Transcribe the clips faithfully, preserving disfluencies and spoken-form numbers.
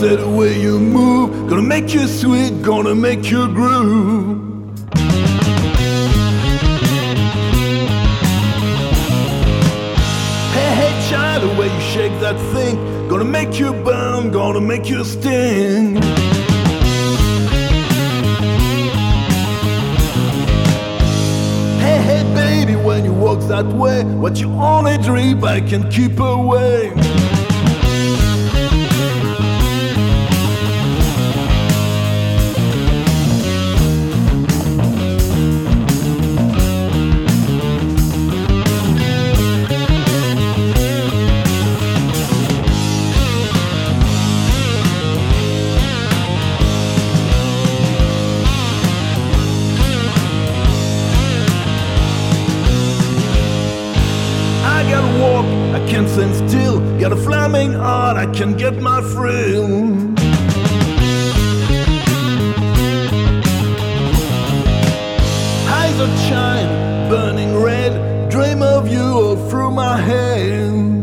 say the way you move, gonna make you sweet, gonna make you groove. Hey, hey, child, the way you shake that thing, gonna make you burn, gonna make you sting. Hey, hey, baby, when you walk that way, what you only dream, I can keep away. I can't stand still, got a flaming heart, I can get my thrill. Eyes are shine, burning red, dream of you all through my head.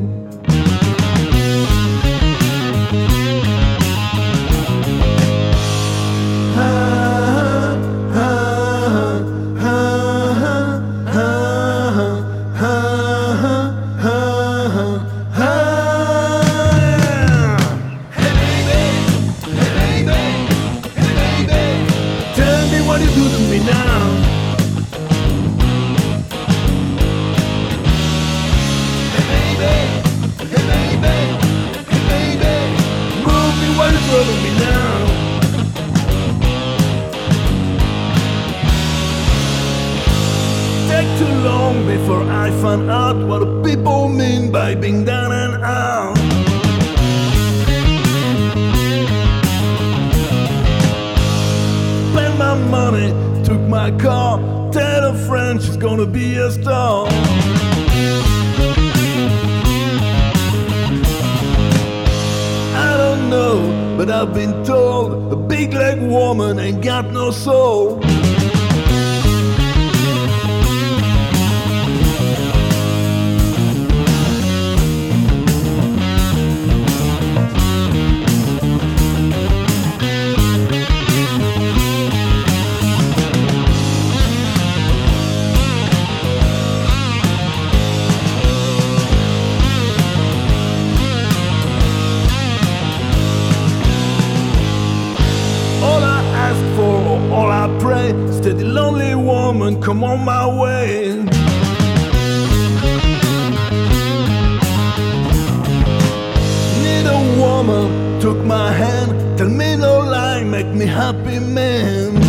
What you do to me now? Hey baby, hey baby, hey baby, move me while you throw me now. Take too long before I find out what the people mean by being down and out. My money, took my car, tell a friend she's gonna be a star. I don't know, but I've been told a big leg woman ain't got no soul. All I pray, steady lonely woman, come on my way. Need a woman, took my hand, tell me no lie, make me happy man.